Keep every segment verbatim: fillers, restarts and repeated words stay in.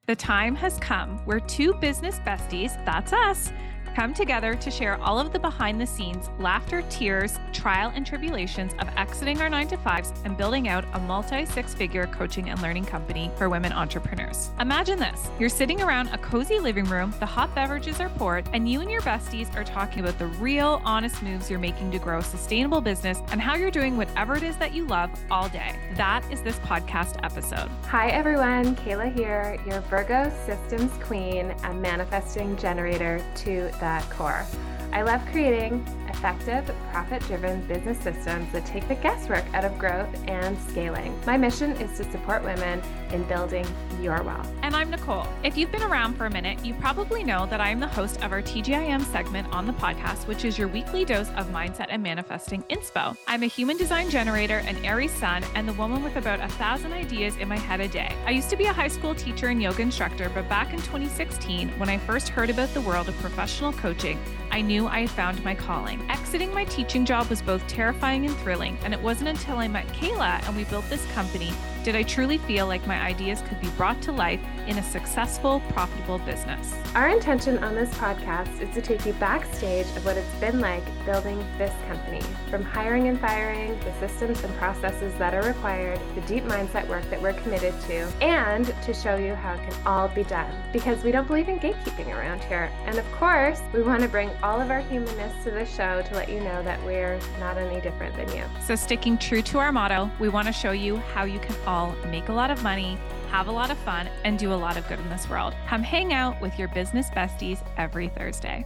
The time has come where two business besties, that's us, come together to share all of the behind the scenes laughter, tears, trial and tribulations of exiting our nine to fives and building out a multi six figure coaching and learning company for women entrepreneurs. Imagine this. You're sitting around a cozy living room, the hot beverages are poured, and you and your besties are talking about the real honest moves you're making to grow a sustainable business and how you're doing whatever it is that you love all day. That is this podcast episode. Hi everyone, Kayla here, your Virgo systems queen and manifesting generator to the core. I love creating effective, profit-driven business systems that take the guesswork out of growth and scaling. My mission is to support women in building your wealth. And I'm Nicole. If you've been around for a minute, you probably know that I am the host of our T G I M segment on the podcast, which is your weekly dose of mindset and manifesting inspo. I'm a human design generator, an Aries sun, and the woman with about a thousand ideas in my head a day. I used to be a high school teacher and yoga instructor, but back in twenty sixteen, when I first heard about the world of professional coaching, I knew I had found my calling. Exiting my teaching job was both terrifying and thrilling, and it wasn't until I met Kayla and we built this company did I truly feel like my ideas could be brought to life in a successful, profitable business. Our intention on this podcast is to take you backstage of what it's been like building this company, from hiring and firing, the systems and processes that are required, the deep mindset work that we're committed to, and to show you how it can all be done. Because we don't believe in gatekeeping around here. And of course, we want to bring all of our humanness to the show to let you know that we're not any different than you. So sticking true to our motto, we want to show you how you can all make a lot of money, have a lot of fun, and do a lot of good in this world. Come hang out with your business besties every Thursday.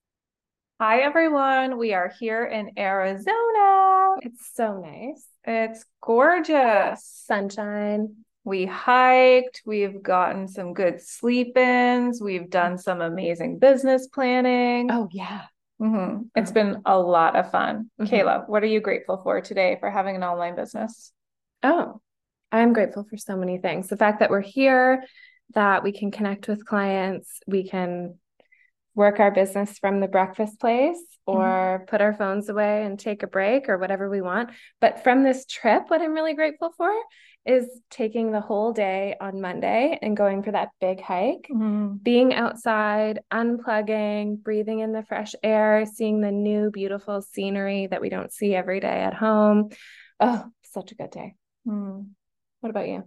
Hi, everyone. We are here in Arizona. It's so nice. It's gorgeous. Sunshine. We hiked. We've gotten some good sleep-ins. We've done some amazing business planning. Oh, yeah. Mm-hmm. It's been a lot of fun. Mm-hmm. Kayla, what are you grateful for today for having an online business? Oh, I'm grateful for so many things. The fact that we're here, that we can connect with clients, we can work our business from the breakfast place or mm-hmm. put our phones away and take a break or whatever we want. But from this trip, what I'm really grateful for is taking the whole day on Monday and going for that big hike, mm-hmm. being outside, unplugging, breathing in the fresh air, seeing the new beautiful scenery that we don't see every day at home. Oh, such a good day. Mm. What about you?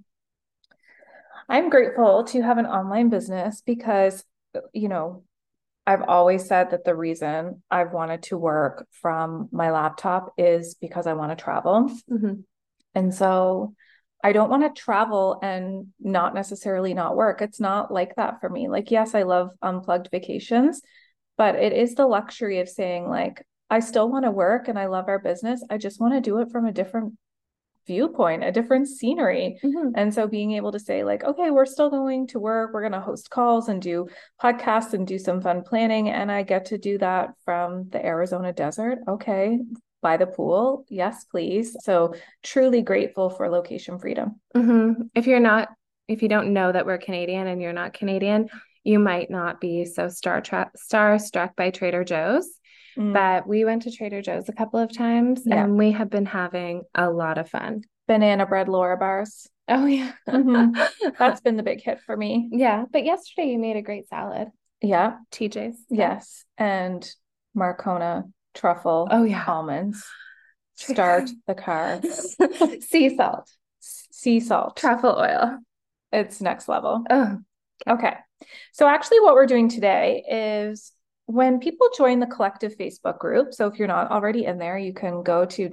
I'm grateful to have an online business because, you know, I've always said that the reason I've wanted to work from my laptop is because I want to travel. Mm-hmm. And so I don't want to travel and not necessarily not work. It's not like that for me. Like, yes, I love unplugged vacations, but it is the luxury of saying, like, I still want to work and I love our business. I just want to do it from a different viewpoint, a different scenery. Mm-hmm. And so being able to say, like, okay, we're still going to work. We're going to host calls and do podcasts and do some fun planning. And I get to do that from the Arizona desert. Okay. By the pool. Yes, please. So truly grateful for location freedom. Mm-hmm. If you're not, if you don't know that we're Canadian and you're not Canadian, you might not be so star tra- starstruck by Trader Joe's. Mm. But we went to Trader Joe's a couple of times yeah. and we have been having a lot of fun. Banana bread Laura bars. Oh, yeah. Mm-hmm. That's been the big hit for me. Yeah. But yesterday you made a great salad. Yeah. T J's. Yes. And Marcona truffle oh, yeah. almonds. Start the car. Sea salt. Sea salt. Truffle oil. It's next level. Oh. Okay. So actually what we're doing today is when people join the collective Facebook group, so if you're not already in there, you can go to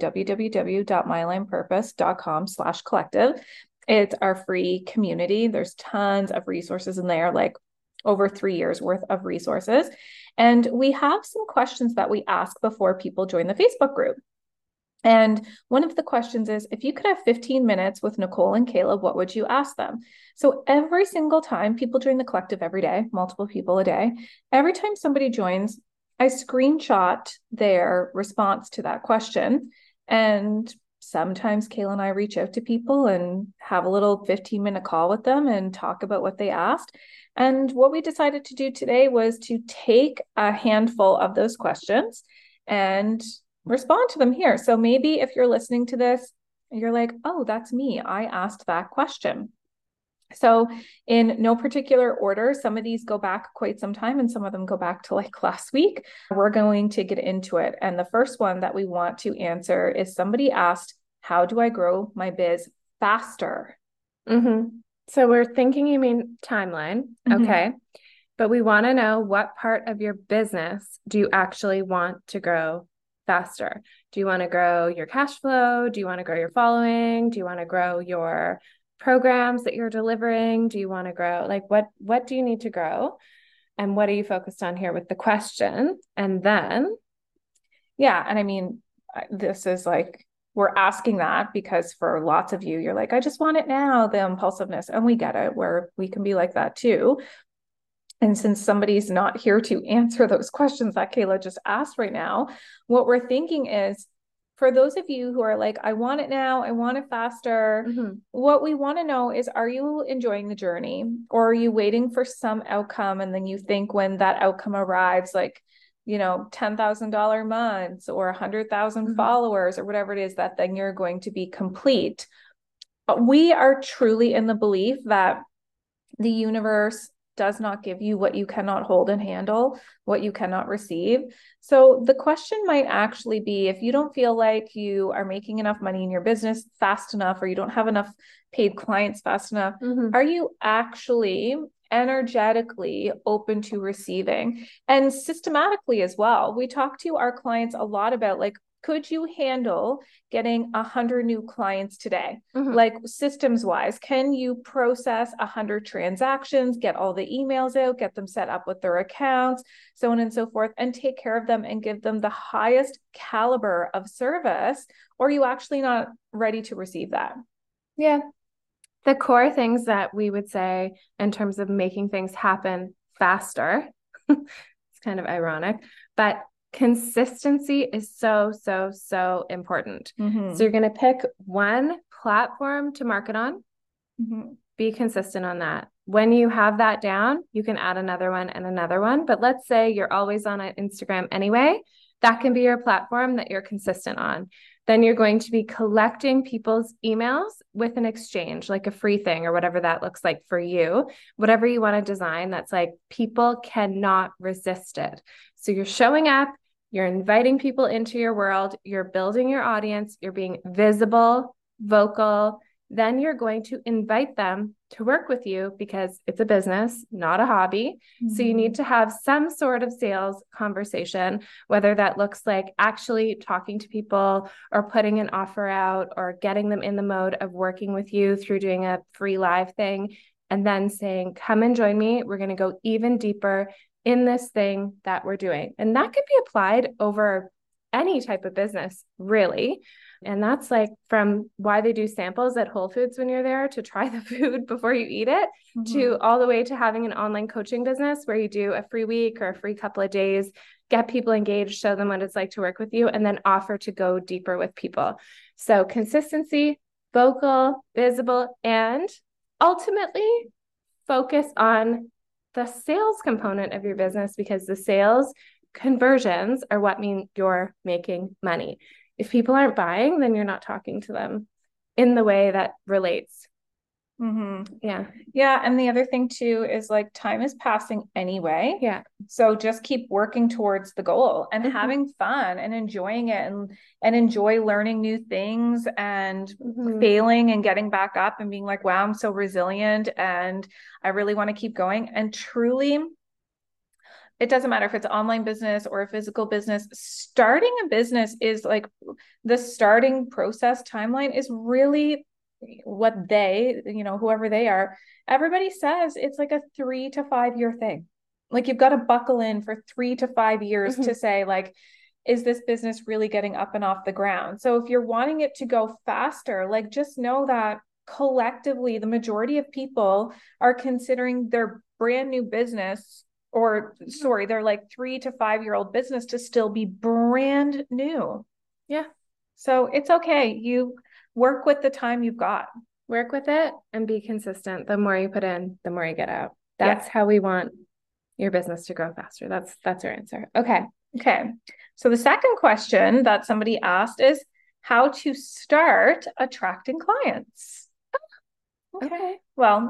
www.mylinepurpose.com slash collective. It's our free community. There's tons of resources in there, like over three years worth of resources. And we have some questions that we ask before people join the Facebook group. And one of the questions is, if you could have fifteen minutes with Nicole and Caleb, what would you ask them? So every single time people join the collective every day, multiple people a day, every time somebody joins, I screenshot their response to that question. And sometimes Kayla and I reach out to people and have a little fifteen minute call with them and talk about what they asked. And what we decided to do today was to take a handful of those questions and respond to them here. So maybe if you're listening to this, you're like, oh, that's me. I asked that question. So in no particular order, some of these go back quite some time and some of them go back to like last week. We're going to get into it. And the first one that we want to answer is somebody asked, how do I grow my biz faster? Mm-hmm. So we're thinking, you mean timeline. Mm-hmm. Okay. But we want to know, what part of your business do you actually want to grow faster? Do you want to grow your cash flow? Do you want to grow your following? Do you want to grow your programs that you're delivering? Do you want to grow, like, what, what do you need to grow? And what are you focused on here with the question? And then, yeah. And I mean, this is like, we're asking that because for lots of you, you're like, I just want it now, the impulsiveness. And we get it, where we can be like that too. And since somebody's not here to answer those questions that Kayla just asked right now, what we're thinking is, for those of you who are like, I want it now, I want it faster, mm-hmm. what we want to know is, are you enjoying the journey, or are you waiting for some outcome? And then you think when that outcome arrives, like, you know, ten thousand dollars months or one hundred thousand mm-hmm. followers or whatever it is, that then you're going to be complete. But we are truly in the belief that the universe does not give you what you cannot hold and handle, what you cannot receive. So the question might actually be, if you don't feel like you are making enough money in your business fast enough, or you don't have enough paid clients fast enough, mm-hmm. are you actually energetically open to receiving? And systematically as well. We talk to our clients a lot about, like, could you handle getting a hundred new clients today? Mm-hmm. Like, systems wise, can you process a hundred transactions, get all the emails out, get them set up with their accounts, so on and so forth, and take care of them and give them the highest caliber of service? Or are you actually not ready to receive that? Yeah. The core things that we would say in terms of making things happen faster, it's kind of ironic, but consistency is so, so, so important. Mm-hmm. So you're going to pick one platform to market on, mm-hmm. be consistent on that. When you have that down, you can add another one and another one. But let's say you're always on Instagram anyway, that can be your platform that you're consistent on. Then you're going to be collecting people's emails with an exchange, like a free thing or whatever that looks like for you, whatever you want to design that's like people cannot resist it. So you're showing up, you're inviting people into your world, you're building your audience, you're being visible, vocal. Then you're going to invite them to work with you because it's a business, not a hobby. Mm-hmm. So you need to have some sort of sales conversation, whether that looks like actually talking to people or putting an offer out or getting them in the mode of working with you through doing a free live thing, and then saying, come and join me. We're going to go even deeper in this thing that we're doing. And that could be applied over any type of business, really. And that's like from why they do samples at Whole Foods when you're there to try the food before you eat it, mm-hmm. to all the way to having an online coaching business where you do a free week or a free couple of days, get people engaged, show them what it's like to work with you, and then offer to go deeper with people. So consistency, vocal, visible, and ultimately focus on the sales component of your business, because the sales conversions are what mean you're making money. If people aren't buying, then you're not talking to them in the way that relates. Mm-hmm. Yeah. Yeah. And the other thing too is, like, time is passing anyway. Yeah. So just keep working towards the goal and mm-hmm. having fun and enjoying it, and, and enjoy learning new things and mm-hmm. failing and getting back up and being like, wow, I'm so resilient and I really want to keep going. And truly, it doesn't matter if it's online business or a physical business, starting a business is like, the starting process timeline is really what they, you know, whoever they are, everybody says it's like a three to five year thing. Like, you've got to buckle in for three to five years mm-hmm. to say, like, is this business really getting up and off the ground? So if you're wanting it to go faster, like, just know that collectively, the majority of people are considering their brand new business, or sorry, they're like three to five year old business to still be brand new. Yeah. So it's okay. You work with the time you've got. Work with it and be consistent. The more you put in, the more you get out. That's yeah. how we want your business to grow faster. That's, that's our answer. Okay. Okay. So the second question that somebody asked is how to start attracting clients. Okay. Well,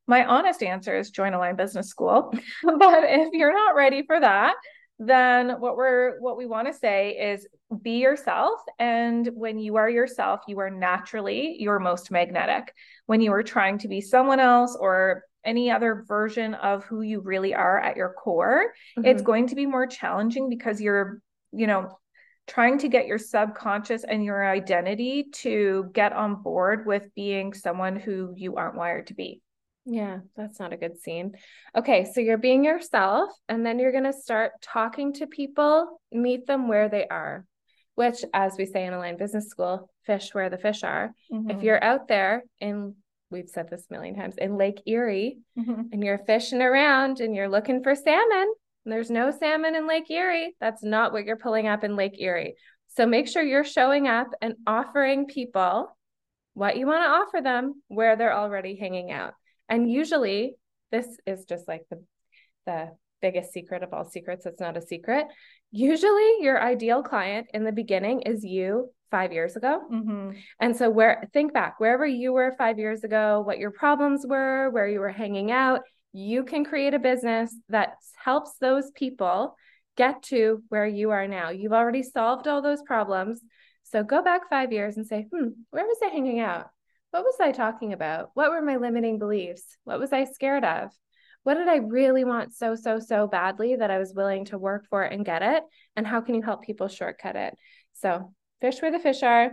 My honest answer is join Align Business School. But if you're not ready for that, then what we're what we want to say is be yourself. And when you are yourself, you are naturally your most magnetic. When you are trying to be someone else or any other version of who you really are at your core, mm-hmm. it's going to be more challenging because you're, you know, trying to get your subconscious and your identity to get on board with being someone who you aren't wired to be. Yeah, that's not a good scene. Okay, so you're being yourself, and then you're going to start talking to people, meet them where they are, which, as we say in Align Business School, fish where the fish are. Mm-hmm. If you're out there in, we've said this a million times, in Lake Erie, mm-hmm. and you're fishing around and you're looking for salmon, and there's no salmon in Lake Erie, that's not what you're pulling up in Lake Erie. So make sure you're showing up and offering people what you want to offer them where they're already hanging out. And usually this is just like the, the biggest secret of all secrets. It's not a secret. Usually your ideal client in the beginning is you five years ago. Mm-hmm. And so where, think back, wherever you were five years ago, what your problems were, where you were hanging out, you can create a business that helps those people get to where you are now. You've already solved all those problems. So go back five years and say, hmm, where was I hanging out? What was I talking about? What were my limiting beliefs? What was I scared of? What did I really want so, so, so badly that I was willing to work for and get it? And how can you help people shortcut it? So fish where the fish are.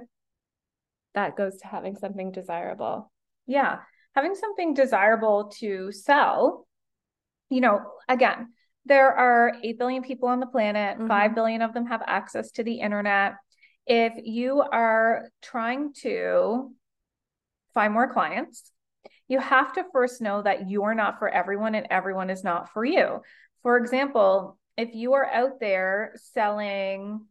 That goes to having something desirable. Yeah. Having something desirable to sell, you know, again, there are eight billion people on the planet. Mm-hmm. five billion of them have access to the internet. If you are trying to find more clients, you have to first know that you're not for everyone and everyone is not for you. For example, if you are out there selling,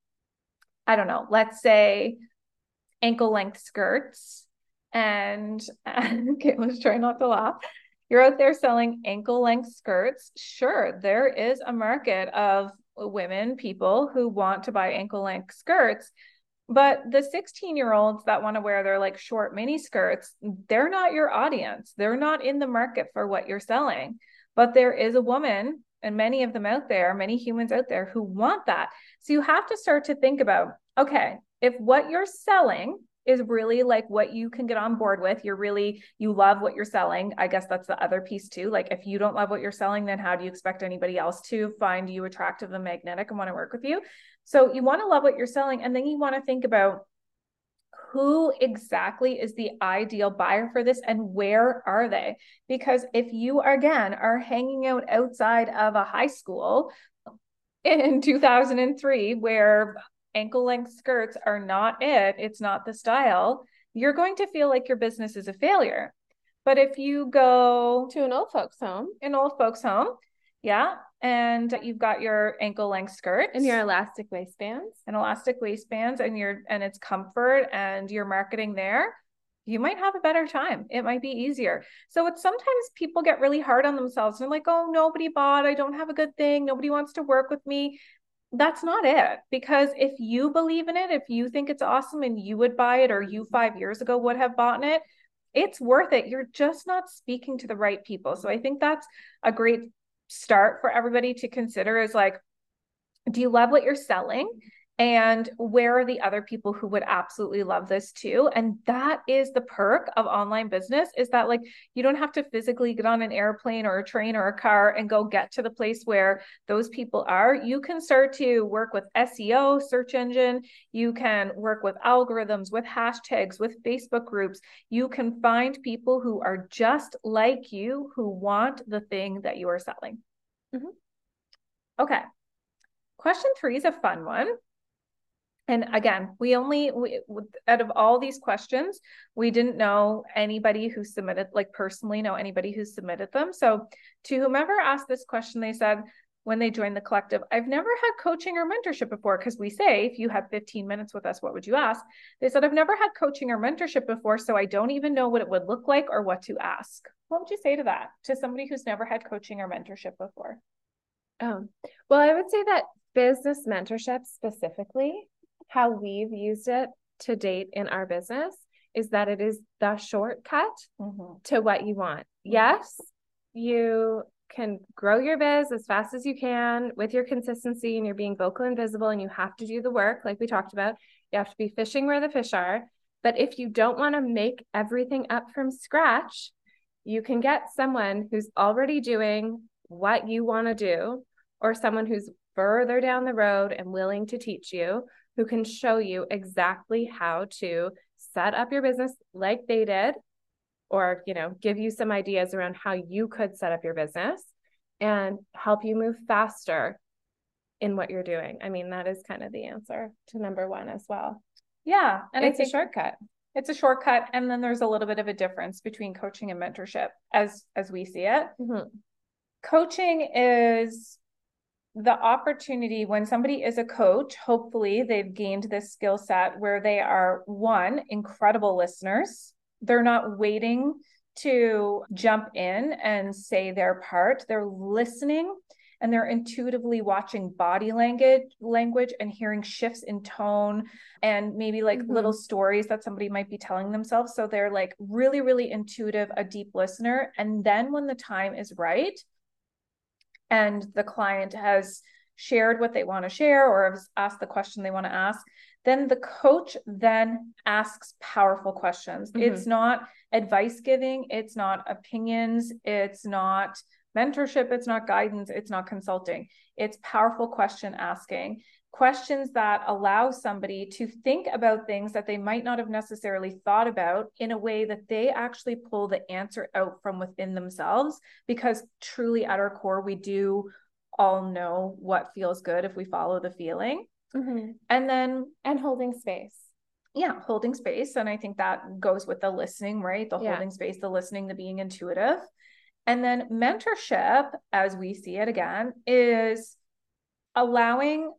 I don't know, let's say ankle length skirts, and okay, let's try not to laugh. You're out there selling ankle length skirts. Sure, there is a market of women, people who want to buy ankle length skirts. But the sixteen year olds that want to wear their like short mini skirts, they're not your audience. They're not in the market for what you're selling. But there is a woman, and many of them out there, many humans out there who want that. So you have to start to think about, okay, if what you're selling is really like what you can get on board with, you're really, you love what you're selling. I guess that's the other piece too. Like if you don't love what you're selling, then how do you expect anybody else to find you attractive and magnetic and want to work with you? So you want to love what you're selling. And then you want to think about who exactly is the ideal buyer for this and where are they? Because if you, again, are hanging out outside of a high school in two thousand three, where ankle length skirts are not it, it's not the style, you're going to feel like your business is a failure. But if you go to an old folks home, an old folks home, yeah, and you've got your ankle length skirts and your elastic waistbands and elastic waistbands and your, and it's comfort and your marketing there, you might have a better time. It might be easier. So it's sometimes people get really hard on themselves and they're like, oh, nobody bought, I don't have a good thing, nobody wants to work with me. That's not it. Because if you believe in it, if you think it's awesome and you would buy it, or you five years ago would have bought it, it's worth it. You're just not speaking to the right people. So I think that's a great start for everybody to consider is like, do you love what you're selling? And where are the other people who would absolutely love this too? And that is the perk of online business, is that like, you don't have to physically get on an airplane or a train or a car and go get to the place where those people are. You can start to work with S E O, search engine. You can work with algorithms, with hashtags, with Facebook groups. You can find people who are just like you, who want the thing that you are selling. Mm-hmm. Okay. Question three is a fun one. And again, we only, we, out of all these questions, we didn't know anybody who submitted, like personally know anybody who submitted them. So to whomever asked this question, they said, when they joined the collective, I've never had coaching or mentorship before. Because we say, if you had fifteen minutes with us, what would you ask? They said, I've never had coaching or mentorship before, so I don't even know what it would look like or what to ask. What would you say to that, to somebody who's never had coaching or mentorship before? Oh, well, I would say that business mentorship specifically, how we've used it to date in our business, is that it is the shortcut mm-hmm. to what you want. yes, you can grow your biz as fast as you can with your consistency and you're being vocal and visible, and you have to do the work like we talked about. You have to be fishing where the fish are. But if you don't want to make everything up from scratch, you can get someone who's already doing what you want to do, or someone who's further down the road and willing to teach you, who can show you exactly how to set up your business like they did, or, you know, give you some ideas around how you could set up your business and help you move faster in what you're doing. I mean, that is kind of the answer to number one as well. Yeah. And it's I think a shortcut. It's a shortcut. And then there's a little bit of a difference between coaching and mentorship as, as we see it. Mm-hmm. Coaching is the opportunity when somebody is a coach, hopefully they've gained this skill set where they are, one, incredible listeners. They're not waiting to jump in and say their part. They're listening and they're intuitively watching body language, language and hearing shifts in tone and maybe like mm-hmm. little stories that somebody might be telling themselves. So they're like really, really intuitive, a deep listener. And then when the time is right, and the client has shared what they want to share or has asked the question they want to ask, then the coach then asks powerful questions. Mm-hmm. It's not advice giving. It's not opinions. It's not mentorship. It's not guidance. It's not consulting. It's powerful question asking. Questions that allow somebody to think about things that they might not have necessarily thought about in a way that they actually pull the answer out from within themselves, because truly at our core, we do all know what feels good if we follow the feeling. Mm-hmm. And then, and holding space. Yeah, holding space. And I think that goes with the listening, right? The yeah. holding space, the listening, the being intuitive. And then mentorship, as we see it again, is allowing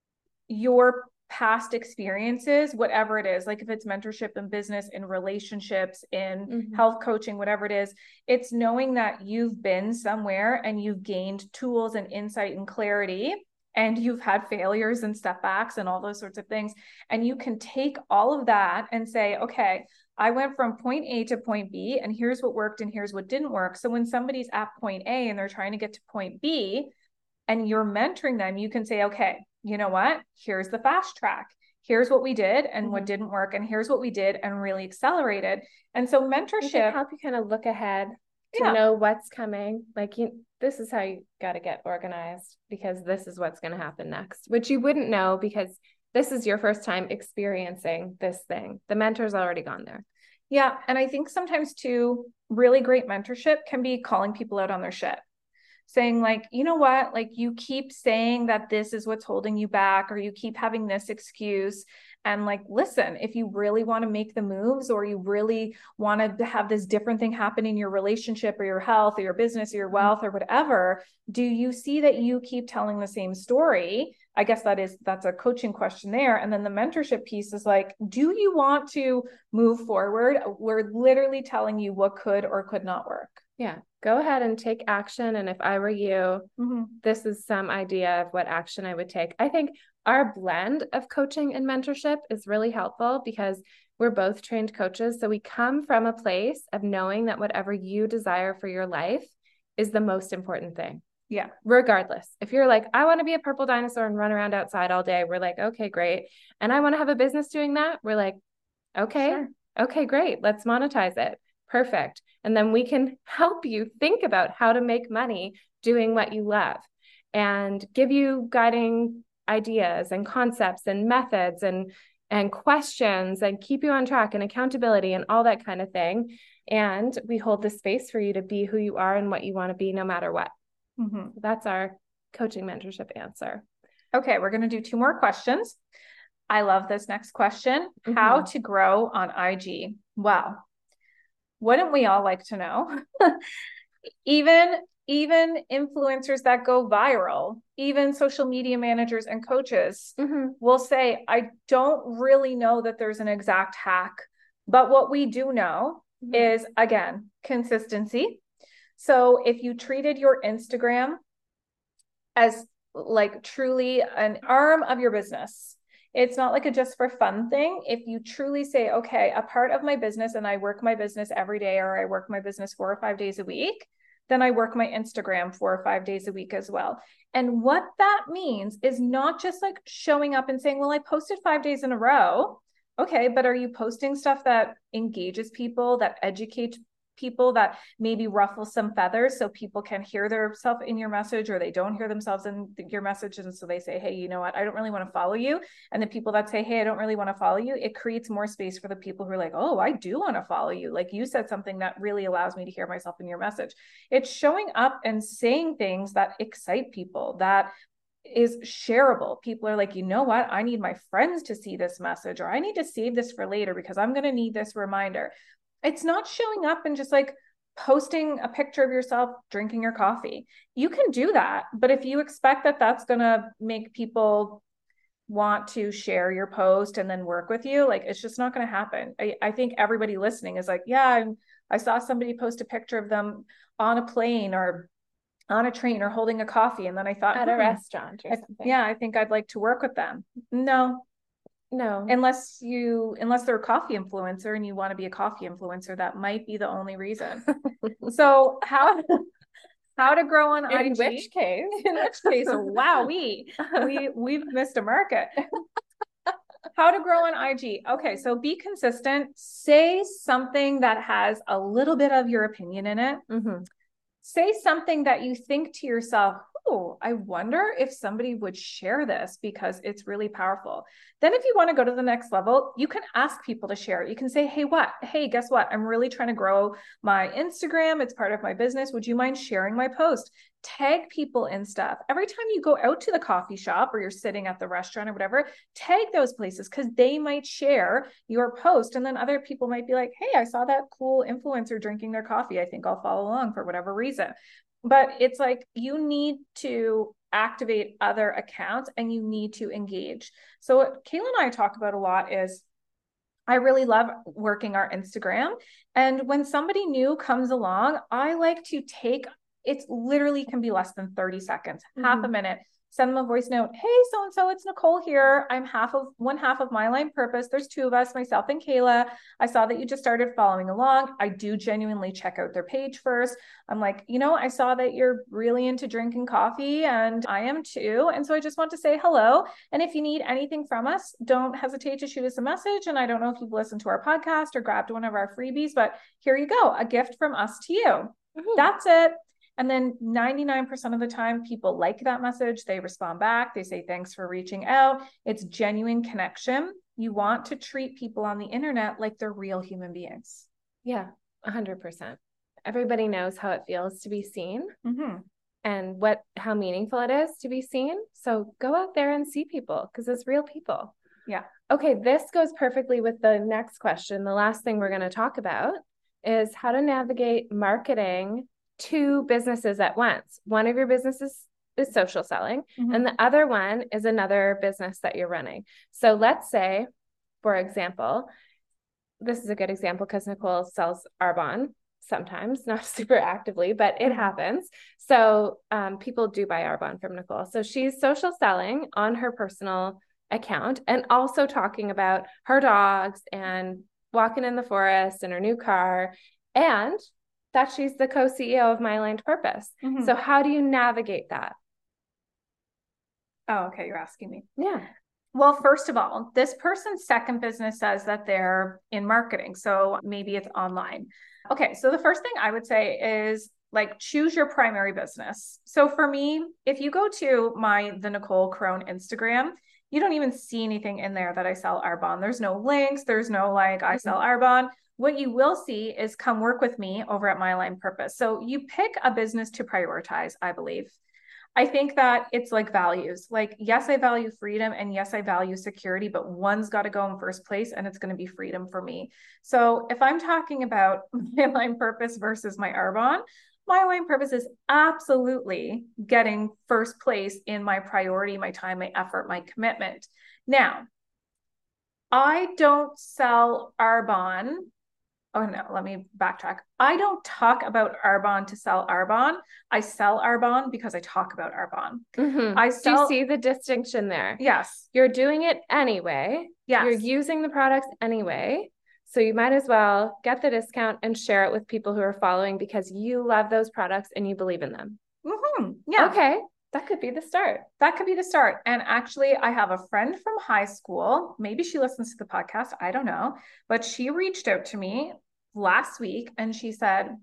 your past experiences, whatever it is, like if it's mentorship in business, in relationships, in mm-hmm. health coaching, whatever it is, it's knowing that you've been somewhere and you've gained tools and insight and clarity, and you've had failures and setbacks and all those sorts of things. And you can take all of that and say, okay, I went from point A to point B, and here's what worked and here's what didn't work. So when somebody's at point A and they're trying to get to point B and you're mentoring them, you can say, okay, you know what? Here's the fast track. Here's what we did and mm-hmm. what didn't work. And here's what we did and really accelerated. And so mentorship can help you kind of look ahead to yeah. know what's coming. Like, you, this is how you got to get organized, because this is what's going to happen next, which you wouldn't know because this is your first time experiencing this thing. The mentor's already gone there. Yeah. And I think sometimes too, really great mentorship can be calling people out on their shit. Saying like, you know what, like you keep saying that this is what's holding you back, or you keep having this excuse. And like, listen, if you really want to make the moves, or you really want to have this different thing happen in your relationship or your health or your business or your wealth or whatever, do you see that you keep telling the same story? I guess that is, that's a coaching question there. And then the mentorship piece is like, do you want to move forward? We're literally telling you what could or could not work. Yeah. Go ahead and take action. And if I were you, mm-hmm. this is some idea of what action I would take. I think our blend of coaching and mentorship is really helpful because we're both trained coaches. So we come from a place of knowing that whatever you desire for your life is the most important thing. Yeah. Regardless. If you're like, I want to be a purple dinosaur and run around outside all day, we're like, okay, great. And I want to have a business doing that. We're like, okay, sure. okay, great. Let's monetize it. Perfect. And then we can help you think about how to make money doing what you love and give you guiding ideas and concepts and methods and, and questions and keep you on track and accountability and all that kind of thing. And we hold the space for you to be who you are and what you want to be no matter what. Mm-hmm. That's our coaching mentorship answer. Okay. We're going to do two more questions. I love this next question. Mm-hmm. How to grow on I G. Wow. Wouldn't we all like to know? even, even influencers that go viral, even social media managers and coaches mm-hmm. will say, I don't really know that there's an exact hack, but what we do know mm-hmm. is, again, consistency. So if you treated your Instagram as like truly an arm of your business, It's not like a just for fun thing. If you truly say, okay, a part of my business, and I work my business every day, or I work my business four or five days a week, then I work my Instagram four or five days a week as well. And what that means is not just like showing up and saying, well, I posted five days in a row. Okay, but are you posting stuff that engages people, that educates people, that maybe ruffle some feathers so people can hear themselves in your message, or they don't hear themselves in your message, and so they say, hey, you know what, I don't really want to follow you. And the people that say, hey, I don't really want to follow you, it creates more space for the people who are like, oh, I do want to follow you. Like, you said something that really allows me to hear myself in your message. It's showing up and saying things that excite people, that is shareable. People are like, you know what, I need my friends to see this message, or I need to save this for later because I'm going to need this reminder. It's not showing up and just like posting a picture of yourself drinking your coffee. You can do that, but if you expect that that's going to make people want to share your post and then work with you, like, it's just not going to happen. I, I think everybody listening is like, yeah, I'm, I saw somebody post a picture of them on a plane or on a train or holding a coffee, and then I thought at hmm, a restaurant or I, something. yeah, I think I'd like to work with them. No, no, unless you, unless they're a coffee influencer and you want to be a coffee influencer, that might be the only reason. So how, how to grow on I G? In which case, in which case, wow, we, we, we've missed a market. How to grow on I G. Okay. So be consistent, say something that has a little bit of your opinion in it. Mm-hmm. Say something that you think to yourself, oh, I wonder if somebody would share this because it's really powerful. Then if you want to go to the next level, you can ask people to share. You can say, hey, what? Hey, guess what? I'm really trying to grow my Instagram. It's part of my business. Would you mind sharing my post? Tag people in stuff. Every time you go out to the coffee shop or you're sitting at the restaurant or whatever, tag those places because they might share your post. And then other people might be like, hey, I saw that cool influencer drinking their coffee. I think I'll follow along for whatever reason. But it's like, you need to activate other accounts and you need to engage. So what Kayla and I talk about a lot is, I really love working our Instagram. And when somebody new comes along, I like to take, it's literally can be less than thirty seconds, mm-hmm. half a minute, send them a voice note. Hey, so-and-so, it's Nicole here. I'm half of one half of My Aligned Purpose. There's two of us, myself and Kayla. I saw that you just started following along. I do genuinely check out their page first. I'm like, you know, I saw that you're really into drinking coffee and I am too. And so I just want to say hello. And if you need anything from us, don't hesitate to shoot us a message. And I don't know if you've listened to our podcast or grabbed one of our freebies, but here you go, a gift from us to you. Mm-hmm. That's it. And then ninety-nine percent of the time, people like that message. They respond back. They say, thanks for reaching out. It's genuine connection. You want to treat people on the internet like they're real human beings. Yeah, one hundred percent. Everybody knows how it feels to be seen, mm-hmm. and what, how meaningful it is to be seen. So go out there and see people because it's real people. Yeah. Okay. This goes perfectly with the next question. The last thing we're going to talk about is how to navigate marketing two businesses at once. One of your businesses is social selling, mm-hmm. and the other one is another business that you're running. So let's say, for example, this is a good example because Nicole sells Arbonne sometimes, not super actively, but it happens. So um, people do buy Arbonne from Nicole. So she's social selling on her personal account and also talking about her dogs and walking in the forest and her new car, and that she's the co-C E O of My Aligned Purpose. Mm-hmm. So how do you navigate that? Oh, okay. You're asking me. Yeah. Well, first of all, this person's second business says that they're in marketing. So maybe it's online. Okay. So the first thing I would say is like, choose your primary business. So for me, if you go to my, the Nicole Crone Instagram, you don't even see anything in there that I sell Arbonne. There's no links. There's no like, I sell Arbonne. What you will see is come work with me over at My Aligned Purpose. So you pick a business to prioritize, I believe. I think that it's like values. Like, yes, I value freedom and yes, I value security, but one's got to go in first place and it's going to be freedom for me. So if I'm talking about My Aligned Purpose versus my Arbonne, My Aligned Purpose is absolutely getting first place in my priority, my time, my effort, my commitment. Now, I don't sell Arbonne oh no, let me backtrack. I don't talk about Arbonne to sell Arbonne. I sell Arbonne because I talk about Arbonne. Mm-hmm. I Do you sell, see the distinction there? yes, You're doing it anyway. You're yes. using the products anyway. So you might as well get the discount and share it with people who are following because you love those products and you believe in them. Mm-hmm. Yeah. Okay. That could be the start. That could be the start. And actually, I have a friend from high school. Maybe she listens to the podcast. I don't know. But she reached out to me last week and she said,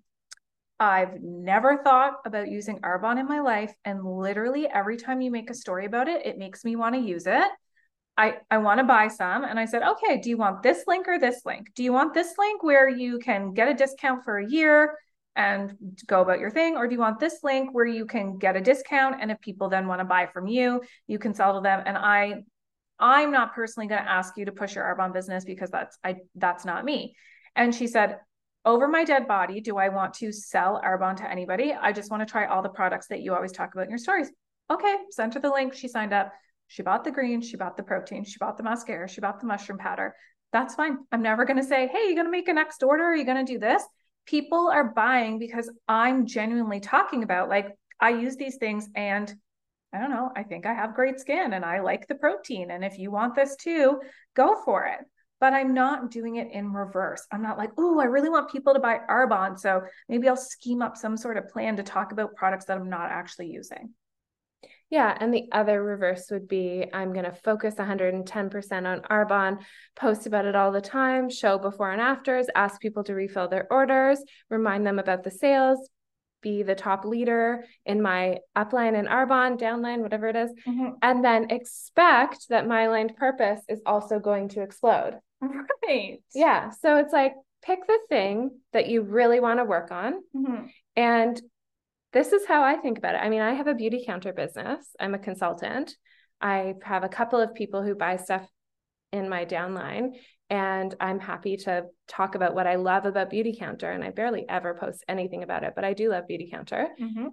I've never thought about using Arbonne in my life. And literally every time you make a story about it, it makes me want to use it. I, I want to buy some. And I said, okay, do you want this link or this link? Do you want this link where you can get a discount for a year and go about your thing? Or do you want this link where you can get a discount? And if people then want to buy from you, you can sell to them. And I, I'm not personally going to ask you to push your Arbonne business because that's, I, that's not me. And she said, over my dead body, do I want to sell Arbonne to anybody? I just want to try all the products that you always talk about in your stories. Okay, sent her the link. She signed up. She bought the green. She bought the protein. She bought the mascara. She bought the mushroom powder. That's fine. I'm never going to say, hey, you're going to make a next order. Are you going to do this? People are buying because I'm genuinely talking about, like, I use these things and I don't know, I think I have great skin and I like the protein. And if you want this too, go for it. But I'm not doing it in reverse. I'm not like, oh, I really want people to buy Arbonne. So maybe I'll scheme up some sort of plan to talk about products that I'm not actually using. Yeah. And the other reverse would be, I'm going to focus one hundred ten percent on Arbonne, post about it all the time, show before and afters, ask people to refill their orders, remind them about the sales, be the top leader in my upline and Arbonne, downline, whatever it is, mm-hmm. and then expect that my aligned purpose is also going to explode. Right. Yeah. So it's like, pick the thing that you really want to work on. Mm-hmm. And this is how I think about it. I mean, I have a beauty counter business. I'm a consultant. I have a couple of people who buy stuff in my downline, and I'm happy to talk about what I love about Beauty Counter. And I barely ever post anything about it, but I do love Beauty Counter. Mm-hmm.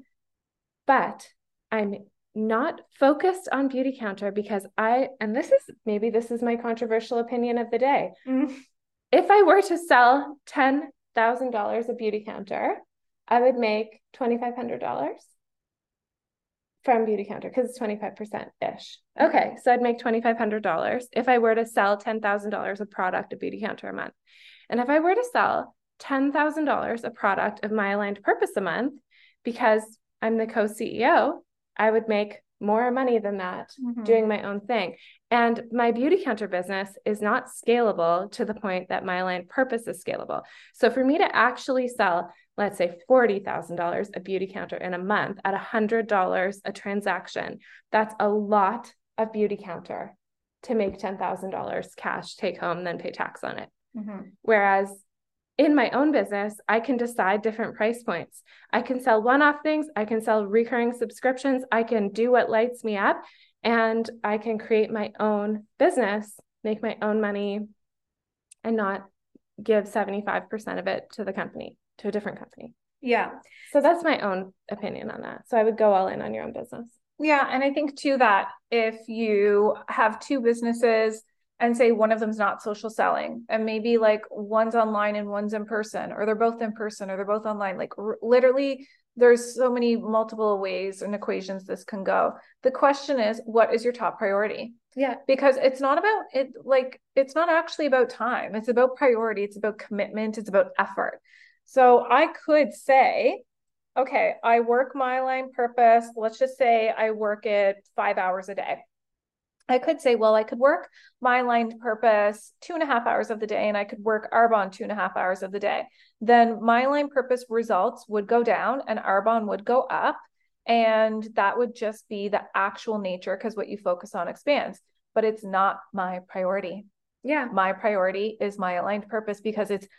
But I'm not focused on Beauty Counter because I, and this is, maybe this is my controversial opinion of the day. Mm-hmm. If I were to sell ten thousand dollars of Beauty Counter, I would make twenty-five hundred dollars from Beauty Counter because it's twenty-five percent ish. Okay, so I'd make twenty-five hundred dollars if I were to sell ten thousand dollars of product of Beauty Counter a month. And if I were to sell ten thousand dollars of product of My Aligned Purpose a month, because I'm the co-C E O, I would make more money than that mm-hmm. doing my own thing. And my Beauty Counter business is not scalable to the point that My Aligned Purpose is scalable. So for me to actually sell, let's say forty thousand dollars a Beauty Counter in a month at one hundred dollars a transaction, that's a lot of Beauty Counter to make ten thousand dollars cash take home, then pay tax on it. Mm-hmm. Whereas in my own business, I can decide different price points. I can sell one-off things. I can sell recurring subscriptions. I can do what lights me up, and I can create my own business, make my own money, and not give seventy-five percent of it to the company, to a different company. Yeah. So that's my own opinion on that. So I would go all in on your own business. Yeah. And I think too that if you have two businesses and say one of them's not social selling and maybe like one's online and one's in person, or they're both in person or they're both online, like r- literally there's so many multiple ways and equations this can go. The question is, what is your top priority? Yeah. Because it's not about it, like, it's not actually about time. It's about priority. It's about commitment. It's about effort. So I could say, okay, I work My Aligned Purpose. Let's just say I work it five hours a day. I could say, well, I could work My Aligned Purpose two and a half hours of the day, and I could work Arbonne two and a half hours of the day. Then My Aligned Purpose results would go down and Arbonne would go up. And that would just be the actual nature, because what you focus on expands, but it's not my priority. Yeah. My priority is My Aligned Purpose because it's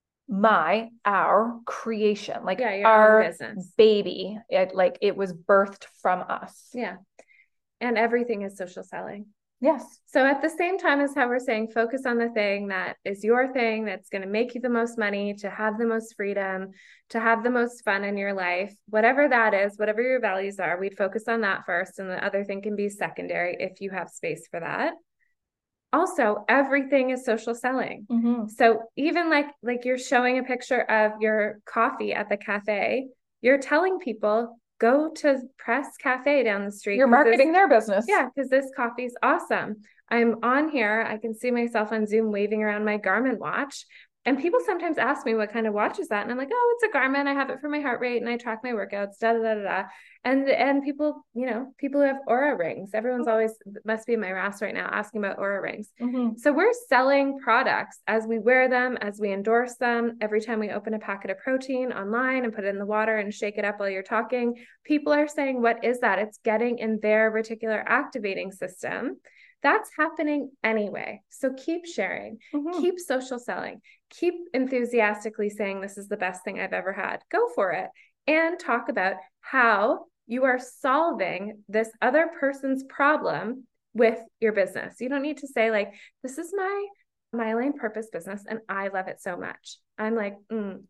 my, our creation, like yeah, our business. baby. It like it was birthed from us. Yeah. And everything is social selling. Yes. So at the same time as how we're saying, focus on the thing that is your thing, that's going to make you the most money, to have the most freedom, to have the most fun in your life, whatever that is, whatever your values are, we'd focus on that first. And the other thing can be secondary if you have space for that. Also, everything is social selling. Mm-hmm. So even like like you're showing a picture of your coffee at the cafe, you're telling people go to Press Cafe down the street. You're 'cause this- marketing their business. yeah, because this coffee is awesome. I'm on here. I can see myself on Zoom waving around my Garmin watch. And people sometimes ask me what kind of watch is that? And I'm like, oh, it's a Garmin. I have it for my heart rate and I track my workouts, da da da da da. And and people, you know, people who have Aura rings. Everyone's always must be in my ass right now asking about Aura rings. Mm-hmm. So we're selling products as we wear them, as we endorse them. Every time we open a packet of protein online and put it in the water and shake it up while you're talking, people are saying, what is that? It's getting in their reticular activating system. That's happening anyway. So keep sharing, mm-hmm. keep social selling, keep enthusiastically saying this is the best thing I've ever had. Go for it. And talk about how you are solving this other person's problem with your business. You don't need to say like, this is my my Elaine Purpose business and I love it so much. I'm like, mm,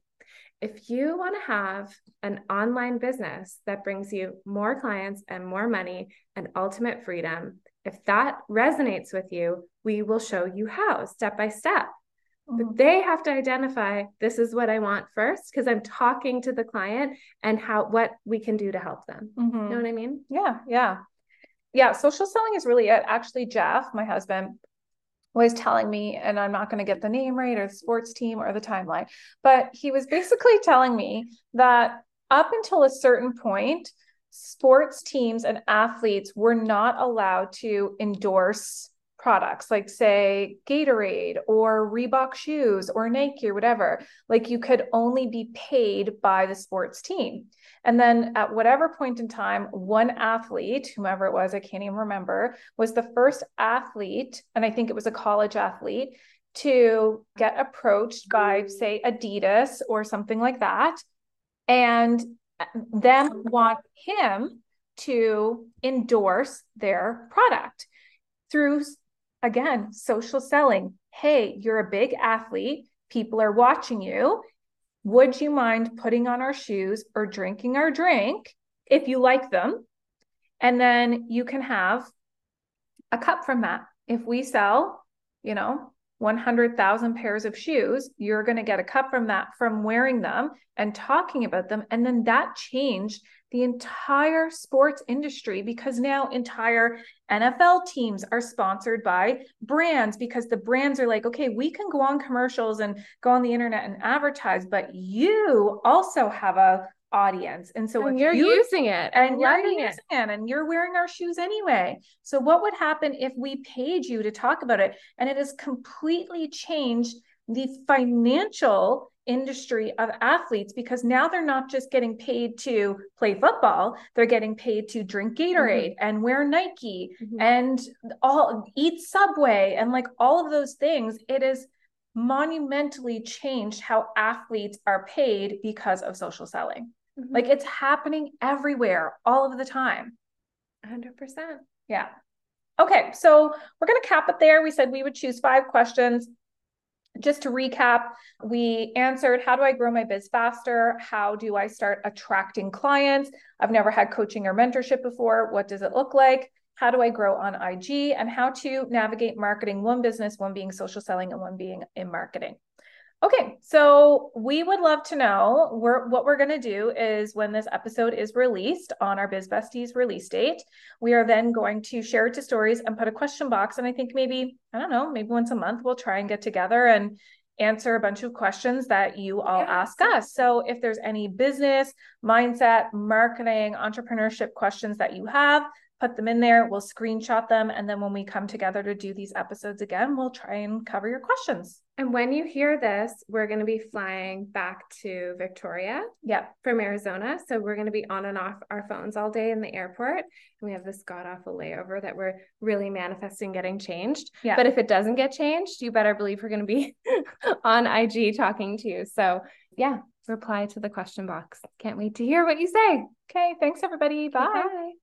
if you want to have an online business that brings you more clients and more money and ultimate freedom, if that resonates with you, we will show you how step by step. Mm-hmm. But they have to identify this is what I want first, because I'm talking to the client and how what we can do to help them. Mm-hmm. You know what I mean? Yeah, yeah. Yeah, social selling is really it. Actually, Jeff, my husband, was telling me, and I'm not going to get the name right or the sports team or the timeline, but he was basically telling me that up until a certain point, sports teams and athletes were not allowed to endorse products like, say, Gatorade or Reebok shoes or Nike or whatever. Like, you could only be paid by the sports team. And then at whatever point in time, one athlete, whomever it was, I can't even remember, was the first athlete, and I think it was a college athlete, to get approached by, say, Adidas or something like that, and them want him to endorse their product through, again, social selling. Hey, you're a big athlete. People are watching you. Would you mind putting on our shoes or drinking our drink if you like them? And then you can have a cup from that. If we sell, you know, one hundred thousand pairs of shoes, you're going to get a cup from that, from wearing them and talking about them. And then that changed the entire sports industry, because now entire N F L teams are sponsored by brands, because the brands are like, okay, we can go on commercials and go on the internet and advertise, but you also have a audience. And so and if you're you, using it and, and you're loving using it. it and you're wearing our shoes anyway. So what would happen if we paid you to talk about it? And it has completely changed the financial industry of athletes, because now they're not just getting paid to play football, they're getting paid to drink Gatorade mm-hmm. and wear Nike mm-hmm. and all eat Subway and like all of those things. It is monumentally changed how athletes are paid because of social selling. Mm-hmm. Like, it's happening everywhere, all of the time. one hundred percent. Yeah. Okay. So we're going to cap it there. We said we would choose five questions. Just to recap, we answered, how do I grow my biz faster? How do I start attracting clients? I've never had coaching or mentorship before. What does it look like? How do I grow on I G? And how to navigate marketing, one business, one being social selling and one being in marketing. Okay, so we would love to know, we're, what we're going to do is when this episode is released on our Biz Besties release date, we are then going to share it to stories and put a question box. And I think maybe, I don't know, maybe once a month, we'll try and get together and answer a bunch of questions that you all yeah. ask us. So if there's any business, mindset, marketing, entrepreneurship questions that you have, put them in there. We'll screenshot them. And then when we come together to do these episodes again, we'll try and cover your questions. And when you hear this, we're going to be flying back to Victoria yep. from Arizona. So we're going to be on and off our phones all day in the airport. And we have this god-awful layover that we're really manifesting getting changed. Yeah. But if it doesn't get changed, you better believe we're going to be on I G talking to you. So yeah, reply to the question box. Can't wait to hear what you say. Okay. Thanks, everybody. Bye. Bye.